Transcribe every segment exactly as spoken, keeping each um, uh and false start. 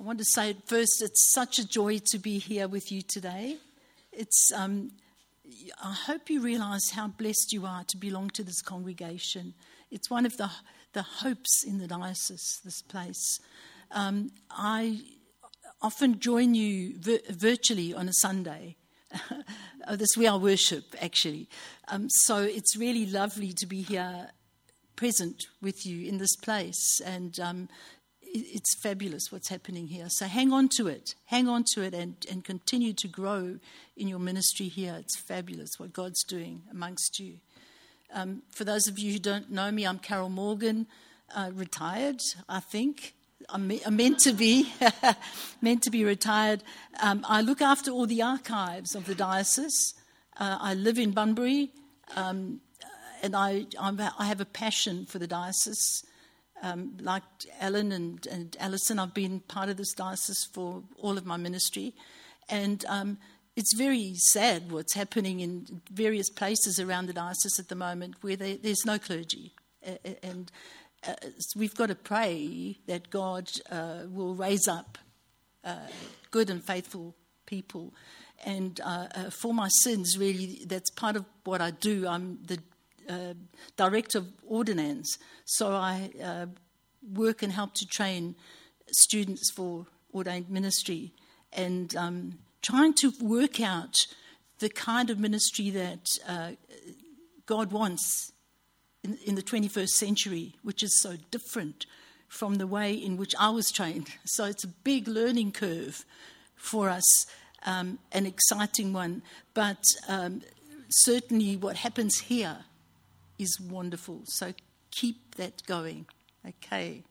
I want to say at first, it's such a joy to be here with you today. It's. Um, I hope you realise how blessed you are to belong to this congregation. It's one of the the hopes in the diocese, this place. Um, I often join you vir- virtually on a Sunday. Oh, that's where I worship, actually. Um, so it's really lovely to be here present with you in this place. And um, it, it's fabulous what's happening here. So hang on to it. Hang on to it and, and continue to grow in your ministry here. It's fabulous what God's doing amongst you. Um, for those of you who don't know me, I'm Carol Morgan, uh, retired, I think. I'm, me- I'm meant to be, meant to be retired. Um, I look after all the archives of the diocese. Uh, I live in Bunbury, um, and I, I'm, I have a passion for the diocese. Um, like Alan and, and Alison, I've been part of this diocese for all of my ministry. And um, it's very sad what's happening in various places around the diocese at the moment where they, there's no clergy. Uh, and uh, we've got to pray that God uh, will raise up uh, good and faithful people. And uh, uh, for my sins, really, that's part of what I do. I'm the uh, director of ordinance, so I uh, work and help to train students for ordained ministry, and um, trying to work out the kind of ministry that uh, God wants in, in the twenty-first century, which is so different from the way in which I was trained. So it's a big learning curve for us, um, an exciting one. But um, certainly what happens here is wonderful. So keep that going. Okay.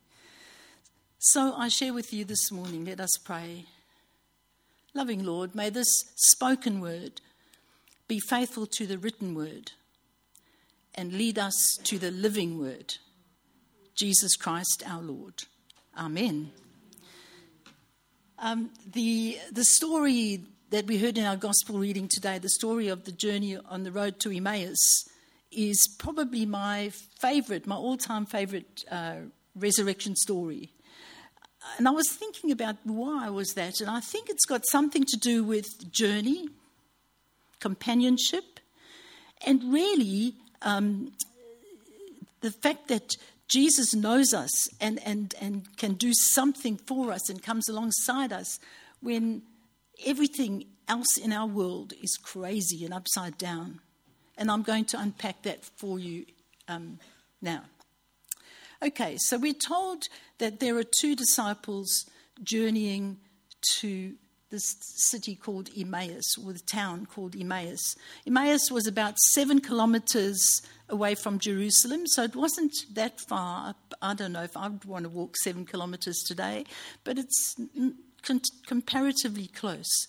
So I share with you this morning, let us pray. Loving Lord, may this spoken word be faithful to the written word and lead us to the living word, Jesus Christ our Lord. Amen. Um, the, the story that we heard in our gospel reading today, the story of the journey on the road to Emmaus, is probably my favourite, my all-time favourite uh, resurrection story. And I was thinking about why was that, and I think it's got something to do with journey, companionship, and really um, the fact that Jesus knows us and, and, and can do something for us and comes alongside us when everything else in our world is crazy and upside down. And I'm going to unpack that for you um, now. Okay, so we're told that there are two disciples journeying to this city called Emmaus, or the town called Emmaus. Emmaus was about seven kilometres away from Jerusalem, so it wasn't that far. I don't know if I would want to walk seven kilometres today, but it's con- comparatively close.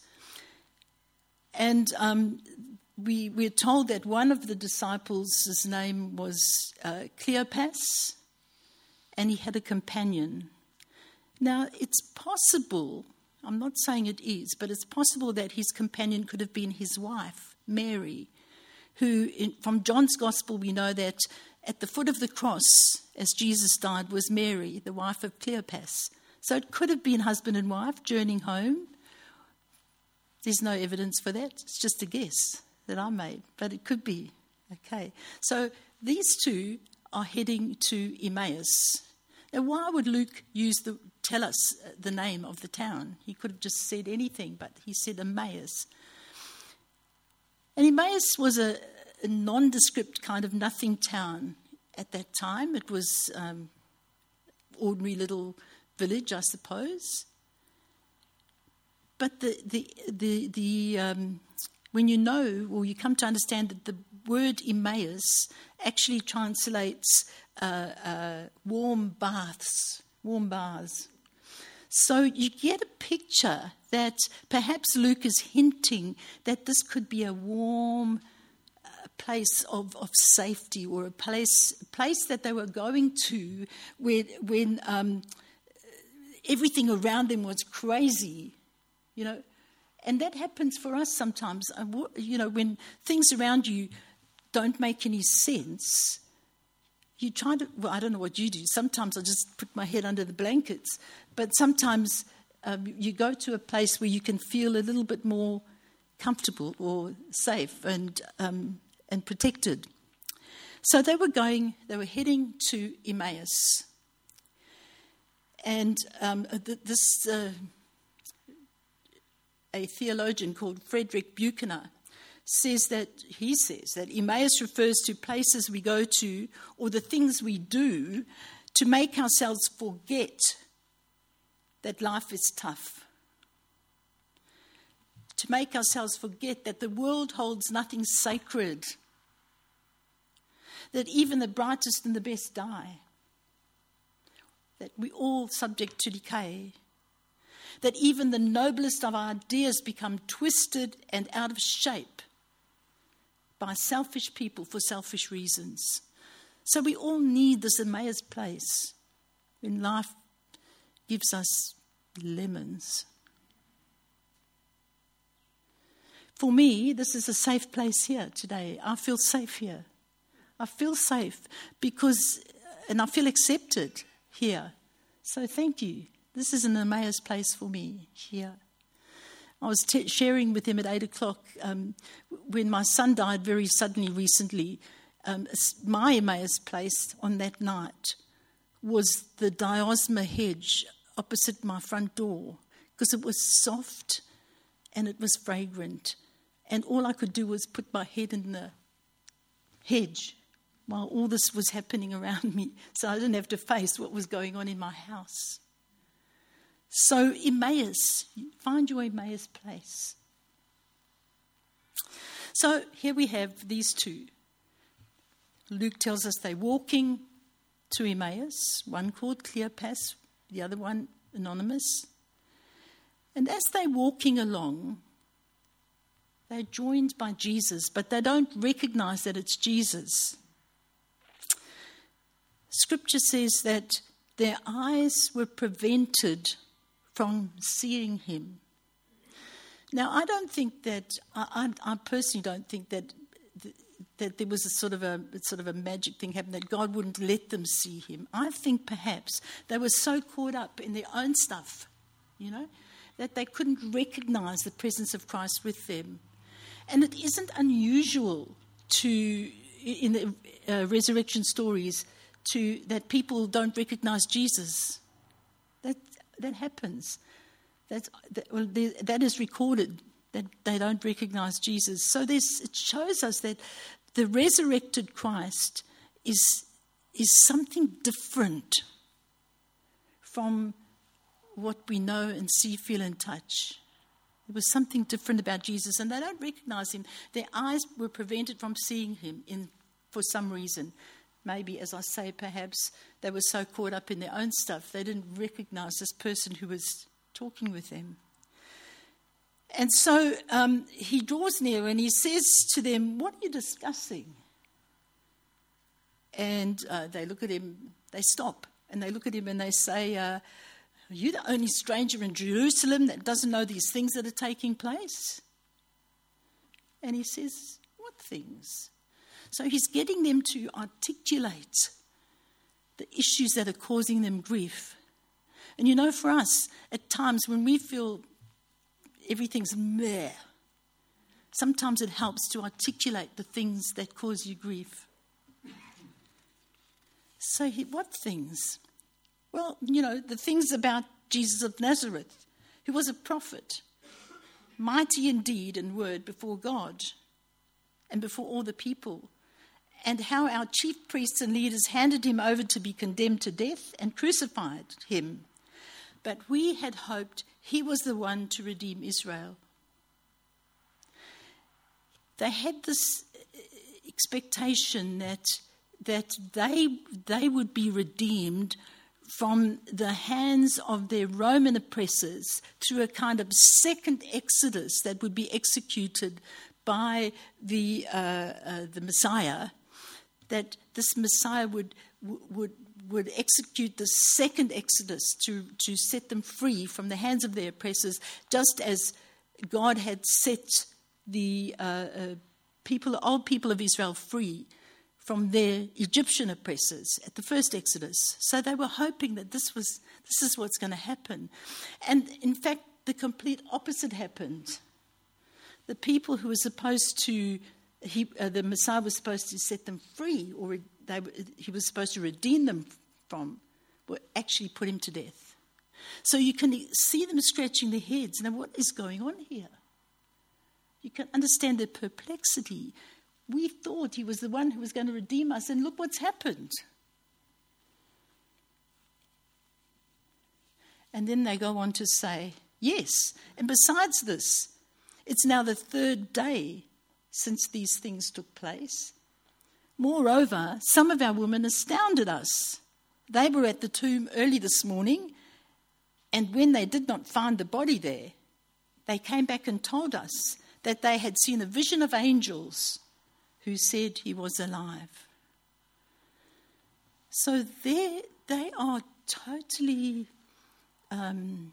And um, we, we're told that one of the disciples, his name was uh, Cleopas, and he had a companion. Now, it's possible, I'm not saying it is, but it's possible that his companion could have been his wife, Mary, who, in, from John's Gospel, we know that at the foot of the cross, as Jesus died, was Mary, the wife of Cleopas. So it could have been husband and wife journeying home. There's no evidence for that. It's just a guess that I made, but it could be. Okay, so these two are heading to Emmaus. Now, why would Luke use the tell us the name of the town? He could have just said anything, but he said Emmaus. And Emmaus was a, a nondescript kind of nothing town at that time. It was um, ordinary little village, I suppose. But the the the the um, when you know, or you come to understand that the word Emmaus actually translates uh, uh, warm baths, warm baths. So you get a picture that perhaps Luke is hinting that this could be a warm uh, place of, of safety, or a place a place that they were going to where, when um, everything around them was crazy, you know. And that happens for us sometimes. You know, when things around you don't make any sense, you try to, well, I don't know what you do. Sometimes I just put my head under the blankets. But sometimes um, you go to a place where you can feel a little bit more comfortable or safe and um, and protected. So they were going, they were heading to Emmaus. And um, th- this, uh, a theologian called Frederick Buechner says that, he says that Emmaus refers to places we go to or the things we do to make ourselves forget that life is tough. To make ourselves forget that the world holds nothing sacred. That even the brightest and the best die. That we're all subject to decay. That even the noblest of our ideas become twisted and out of shape by selfish people for selfish reasons. So we all need this Emmaus place when life gives us lemons. For me, this is a safe place here today. I feel safe here. I feel safe because, and I feel accepted here. So thank you. This is an Emmaus place for me here. I was t- sharing with him at eight o'clock um, when my son died very suddenly recently. Um, my Emmaus place on that night was the diosma hedge opposite my front door because it was soft and it was fragrant. And all I could do was put my head in the hedge while all this was happening around me, so I didn't have to face what was going on in my house. So Emmaus, find your Emmaus place. So here we have these two. Luke tells us they're walking to Emmaus, one called Cleopas, the other one anonymous. And as they're walking along, they're joined by Jesus, but they don't recognize that it's Jesus. Scripture says that their eyes were prevented from seeing him. Now, I don't think that, I, I, I personally don't think that that there was a sort of a sort of a magic thing happened, that God wouldn't let them see him. I think perhaps they were so caught up in their own stuff, you know, that they couldn't recognize the presence of Christ with them. And it isn't unusual to, in the uh, resurrection stories, to that people don't recognize Jesus. That that happens. That's, that, well, that is recorded, that they don't recognize Jesus. So this, it shows us that the resurrected Christ is, is something different from what we know and see, feel and touch. There was something different about Jesus, and they don't recognize him. Their eyes were prevented from seeing him in, for some reason. Maybe, as I say, perhaps they were so caught up in their own stuff, they didn't recognize this person who was talking with them. And so um, he draws near and he says to them, "What are you discussing?" And uh, they look at him, they stop, and they look at him and they say, uh, "Are you the only stranger in Jerusalem that doesn't know these things that are taking place?" And he says, "What things?" So he's getting them to articulate the issues that are causing them grief. And you know, for us, at times when we feel everything's meh, sometimes it helps to articulate the things that cause you grief. So he, what things? Well, you know, the things about Jesus of Nazareth, who was a prophet, mighty in deed and word before God and before all the people, and how our chief priests and leaders handed him over to be condemned to death and crucified him. But we had hoped he was the one to redeem Israel. They had this expectation that that they they would be redeemed from the hands of their Roman oppressors through a kind of second exodus that would be executed by the uh, uh, the Messiah. That this Messiah would would would execute the second exodus to, to set them free from the hands of their oppressors, just as God had set the uh, uh, people, old people of Israel free from their Egyptian oppressors at the first Exodus. So they were hoping that this was this is what's going to happen. And in fact, the complete opposite happened. The people who were supposed to, he, uh, the Messiah was supposed to set them free, or they, he was supposed to redeem them from, were actually put him to death. So you can see them scratching their heads. Now, what is going on here? You can understand their perplexity. We thought he was the one who was going to redeem us, and look what's happened. And then they go on to say, yes, and besides this, it's now the third day since these things took place. Moreover, some of our women astounded us. They were at the tomb early this morning, and when they did not find the body there, they came back and told us that they had seen a vision of angels who said he was alive. So they are totally um,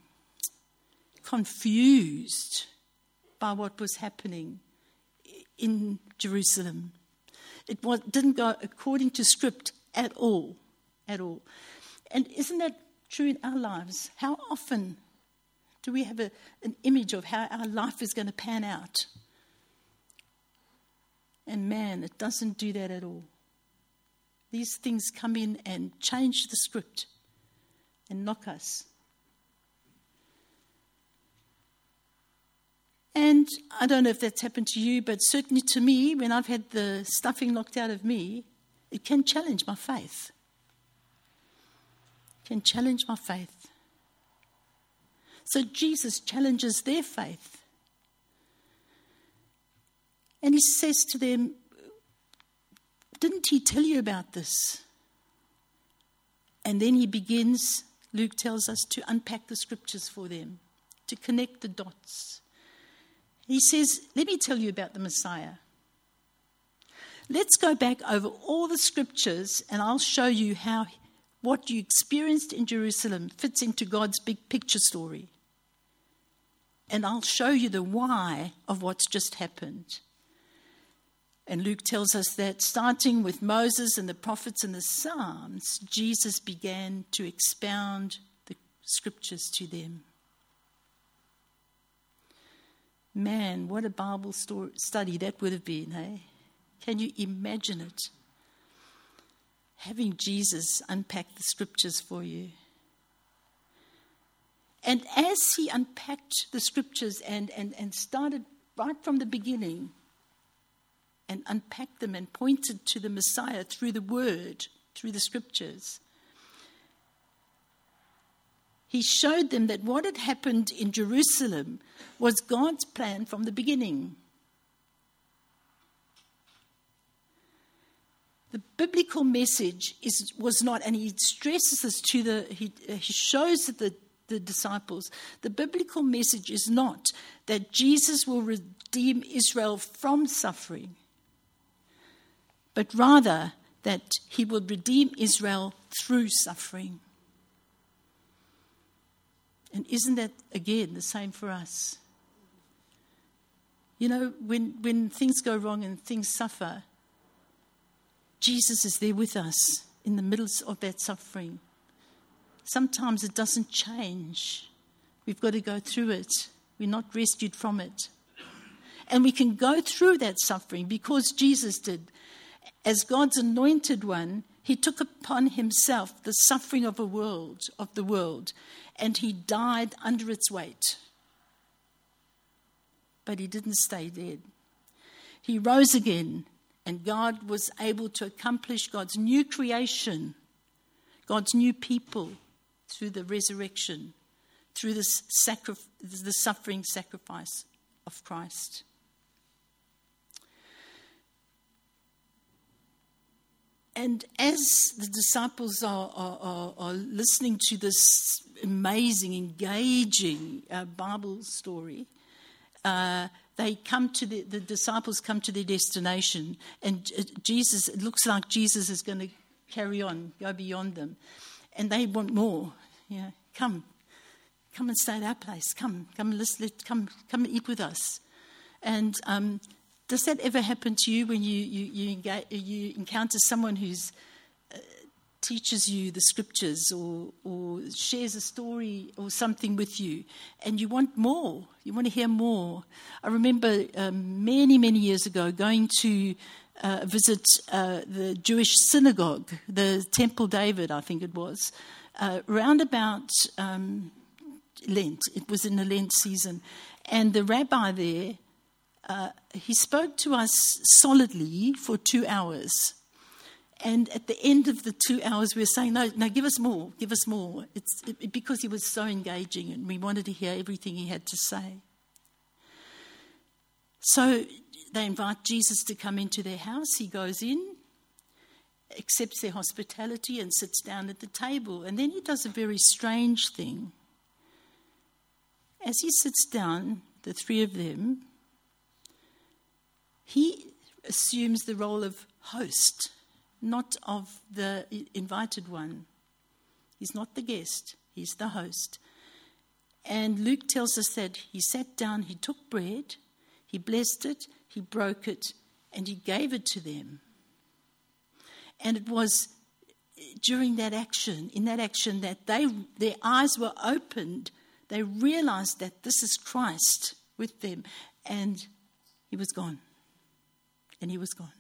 confused by what was happening in Jerusalem. It was, didn't go according to script at all, at all. And isn't that true in our lives? How often do we have a, an image of how our life is going to pan out? And man, it doesn't do that at all. These things come in and change the script and knock us. And I don't know if that's happened to you, but certainly to me, when I've had the stuffing knocked out of me, it can challenge my faith. It can challenge my faith. So Jesus challenges their faith. And he says to them, didn't he tell you about this? And then he begins, Luke tells us, to unpack the scriptures for them, to connect the dots. He says, let me tell you about the Messiah. Let's go back over all the scriptures and I'll show you how what you experienced in Jerusalem fits into God's big picture story. And I'll show you the why of what's just happened. And Luke tells us that starting with Moses and the prophets and the Psalms, Jesus began to expound the scriptures to them. Man, what a Bible story, study that would have been, hey? Can you imagine it? Having Jesus unpack the scriptures for you. And as he unpacked the scriptures and, and, and started right from the beginning and unpacked them and pointed to the Messiah through the word, through the scriptures, he showed them that what had happened in Jerusalem was God's plan from the beginning. The biblical message is was not, and he stresses this to the, he, he shows the, the disciples, the biblical message is not that Jesus will redeem Israel from suffering, but rather that he will redeem Israel through suffering. And isn't that, again, the same for us? You know, when, when things go wrong and things suffer, Jesus is there with us in the middle of that suffering. Sometimes it doesn't change. We've got to go through it. We're not rescued from it. And we can go through that suffering because Jesus did. As God's anointed one, he took upon himself the suffering of a world, of the world, and he died under its weight. But he didn't stay dead. He rose again, and God was able to accomplish God's new creation, God's new people, through the resurrection, through this sacri- the suffering sacrifice of Christ. And as the disciples are, are, are, are listening to this amazing, engaging uh, Bible story, uh, they come to the, the disciples come to their destination, and Jesus, it looks like Jesus is going to carry on, go beyond them, and they want more. You know, come, come and stay at our place. Come, come, let's let come, come and eat with us. And um, does that ever happen to you when you you you, engage, you encounter someone who's uh, teaches you the scriptures or or shares a story or something with you, and you want more? You want to hear more. I remember um, many many years ago going to uh, visit uh, the Jewish synagogue, the Temple David, I think it was, uh, round about um, Lent. It was in the Lent season, and the rabbi there. Uh, he spoke to us solidly for two hours. And at the end of the two hours, we were saying, no, no, give us more, give us more. It's it, because he was so engaging and we wanted to hear everything he had to say. So they invite Jesus to come into their house. He goes in, accepts their hospitality and sits down at the table. And then he does a very strange thing. As he sits down, the three of them, he assumes the role of host, not of the invited one. He's not the guest, he's the host. And Luke tells us that he sat down, he took bread, he blessed it, he broke it, and he gave it to them. And it was during that action, in that action, that they their eyes were opened. They realized that this is Christ with them, and he was gone. And he was gone.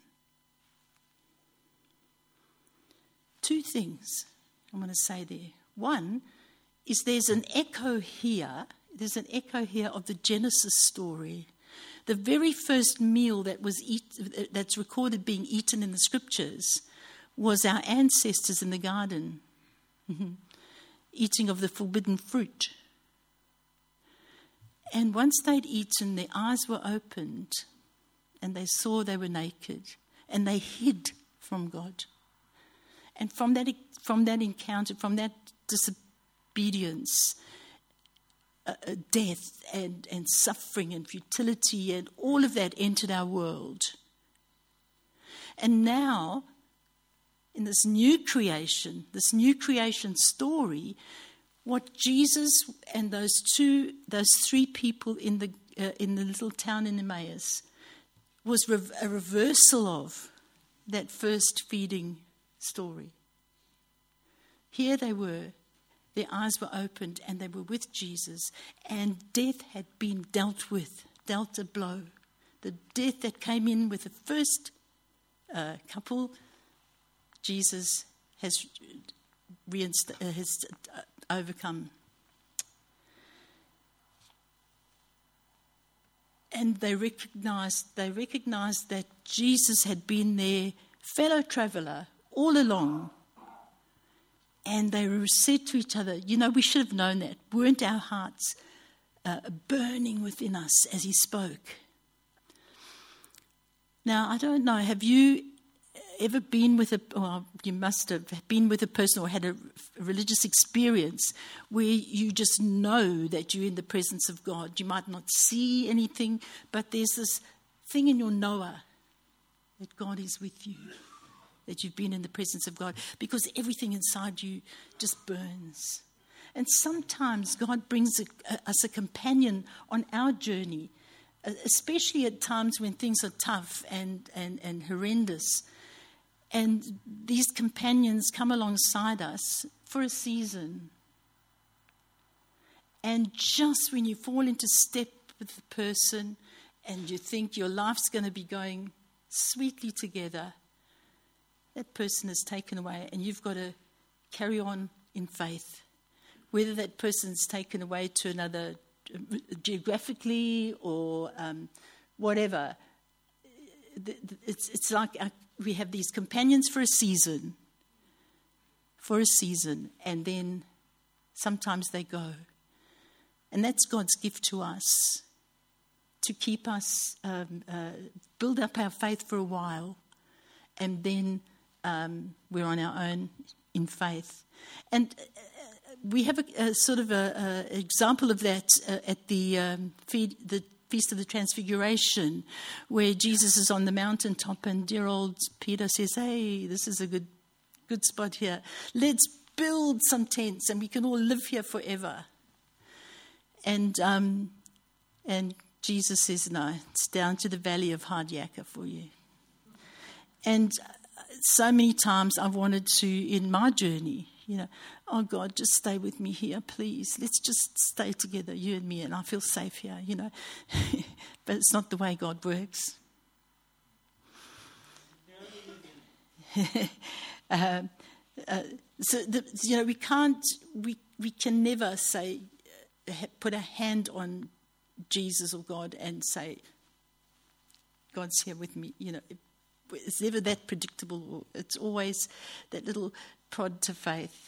Two things I want to say there. One is there's an echo here. There's an echo here of the Genesis story. The very first meal that was eat, that's recorded being eaten in the scriptures was our ancestors in the garden, eating of the forbidden fruit. And once they'd eaten, their eyes were opened. And they saw they were naked, and they hid from God. And from that, from that encounter, from that disobedience, uh, death and, and suffering and futility and all of that entered our world. And now, in this new creation, this new creation story, what Jesus and those two, those three people in the uh, in the little town in Emmaus was a reversal of that first feeding story. Here they were, their eyes were opened, and they were with Jesus, and death had been dealt with, dealt a blow. The death that came in with the first uh, couple, Jesus has, reinst- uh, has overcome. And they recognized, they recognized that Jesus had been their fellow traveller all along. And they said to each other, you know, we should have known that. Weren't our hearts uh, burning within us as he spoke? Now, I don't know, have you ever been with a, well, you must have been with a person or had a religious experience where you just know that you're in the presence of God. You might not see anything, but there's this thing in your knower that God is with you, that you've been in the presence of God, because everything inside you just burns. And sometimes God brings a, a, us a companion on our journey, especially at times when things are tough and, and, and horrendous. And these companions come alongside us for a season. And just when you fall into step with the person and you think your life's going to be going sweetly together, that person is taken away and you've got to carry on in faith. Whether that person's taken away to another geographically or um, whatever, it's, it's like a, we have these companions for a season, for a season, and then sometimes they go. And that's God's gift to us, to keep us, um, uh, build up our faith for a while, and then um, we're on our own in faith. And uh, we have a, a sort of an example of that uh, at the, um, feed, the Feast of the Transfiguration, where Jesus is on the mountaintop and dear old Peter says, hey, this is a good good spot here. Let's build some tents and we can all live here forever. And um, and Jesus says, no, it's down to the valley of Hadiaka for you. And so many times I've wanted to, in my journey, you know, oh God, just stay with me here, please. Let's just stay together, you and me, and I feel safe here, you know. But it's not the way God works. uh, uh, so, the, you know, we can't, we, we can never say, uh, put a hand on Jesus or God and say, God's here with me, you know. It, it's never that predictable. It's always that little prod to faith.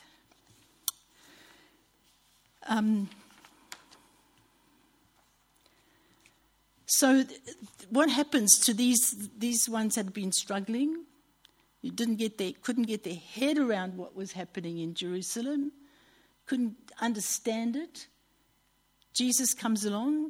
Um, so th- what happens to these these ones that have been struggling, who didn't get their, couldn't get their head around what was happening in Jerusalem, couldn't understand it? Jesus comes along,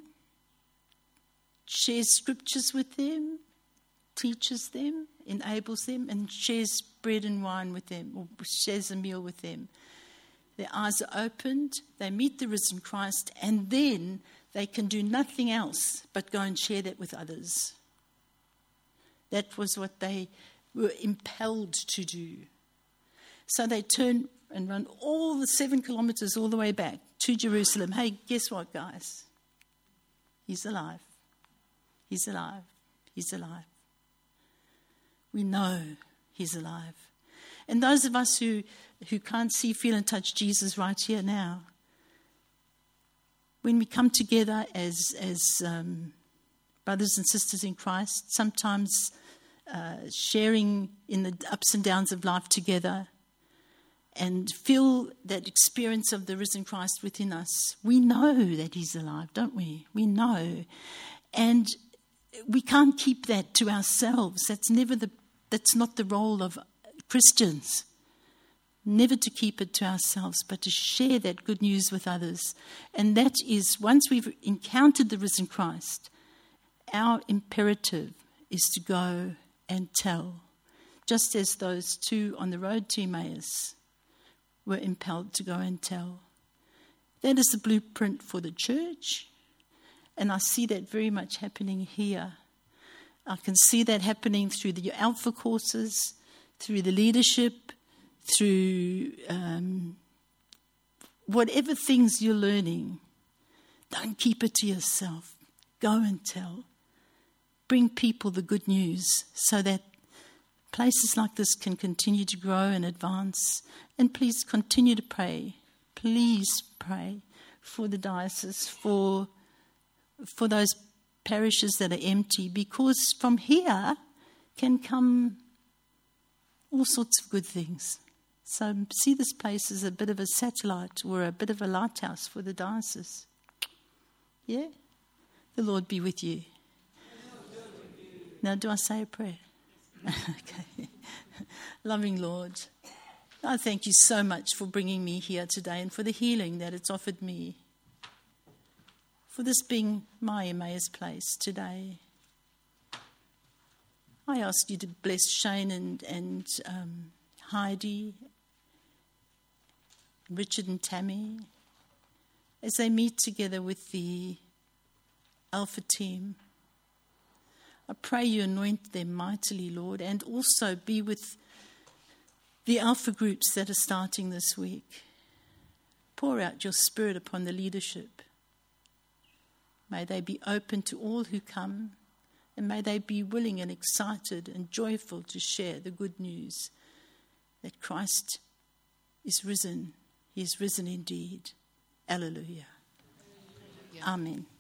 shares scriptures with them, teaches them, enables them, and shares bread and wine with them, or shares a meal with them. Their eyes are opened, they meet the risen Christ, and then they can do nothing else but go and share that with others. That was what they were impelled to do. So they turn and run all the seven kilometers all the way back to Jerusalem. Hey, guess what, guys? He's alive. He's alive. He's alive. We know he's alive. And those of us who, who can't see, feel and touch Jesus right here now, when we come together as, as um, brothers and sisters in Christ, sometimes uh, sharing in the ups and downs of life together, and feel that experience of the risen Christ within us, we know that he's alive, don't we? We know. And we can't keep that to ourselves. That's never the That's not the role of Christians. Never to keep it to ourselves, but to share that good news with others. And that is, once we've encountered the risen Christ, our imperative is to go and tell. Just as those two on the road to Emmaus were impelled to go and tell. That is the blueprint for the church. And I see that very much happening here. I can see that happening through the Alpha courses, through the leadership, through um, whatever things you're learning. Don't keep it to yourself. Go and tell. Bring people the good news so that places like this can continue to grow and advance. And please continue to pray. Please pray for the diocese, for, for those parishes that are empty, because from here can come all sorts of good things. So see this place as a bit of a satellite or a bit of a lighthouse for the diocese. Yeah? The Lord be with you. Now, do I say a prayer? Okay. Loving Lord, I thank you so much for bringing me here today and for the healing that it's offered me. For this being my Emmaus place today. I ask you to bless Shane and, and um, Heidi, Richard and Tammy, as they meet together with the Alpha team. I pray you anoint them mightily, Lord, and also be with the Alpha groups that are starting this week. Pour out your Spirit upon the leadership. May they be open to all who come, and may they be willing and excited and joyful to share the good news that Christ is risen. He is risen indeed. Alleluia. Amen.